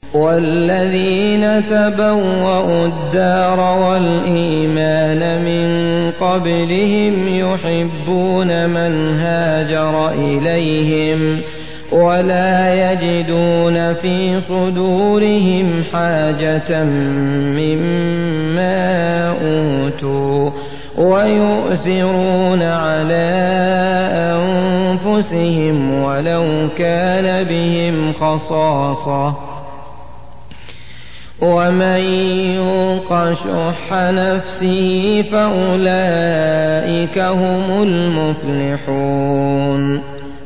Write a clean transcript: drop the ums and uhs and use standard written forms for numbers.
والذين تبوأوا الدار والإيمان من قبلهم يحبون من هاجر إليهم ولا يجدون في صدورهم حاجة مما أوتوا ويؤثرون على أنفسهم ولو كان بهم خصاصة ومن يوق شح نفسه فأولئك هم المفلحون.